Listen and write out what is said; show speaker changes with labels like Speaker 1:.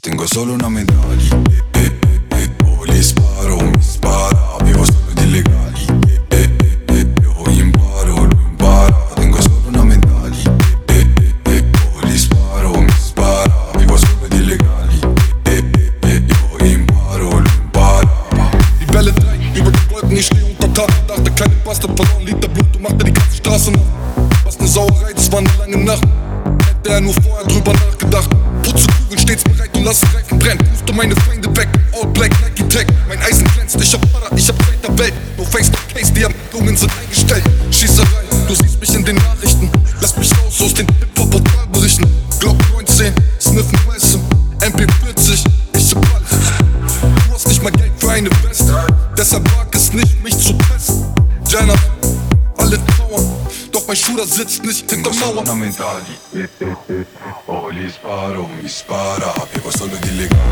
Speaker 1: Tengo solo una medaglia, oh, gli sparo, mi spara, vivo solo di illegali, io imparo, lui impara. Tengo solo una medaglia, oh, gli sparo, mi spara, vivo solo di illegali, io imparo, lui impara.
Speaker 2: Die Bälle drehen über die Wolken, ich stehe unter Tag. Dachte, kleine Bastard verloren, Liter Blut und machte die ganze Straße nach. Was ne Sauerei, das war ne lange Nacht. Hätte er nur vorher drüber nachgedacht. Putze Kugeln stets bereit und lasse Reifen brennen. Puste meine Feinde weg, all black, Nike Tech. Mein Eisen glänzt, ich hab Para, ich hab Zeit der Welt. No face, no case, die Ermittlungen sind eingestellt. Schießerei, du siehst mich in den Nachrichten. Lass mich raus aus den Hip-Hop-Portalberichten. Glock 19, Sniffen Wesson, MP40, ich hab alles. Du hast nicht mal Geld für eine Weste, deshalb wag es nicht, mich zu testen. Jenna, alle trauern, doch mein Shooter sitzt nicht hinter Mauern.
Speaker 1: Una medaglia, oh, gli sparo, mi spara, vivo solo di illegali.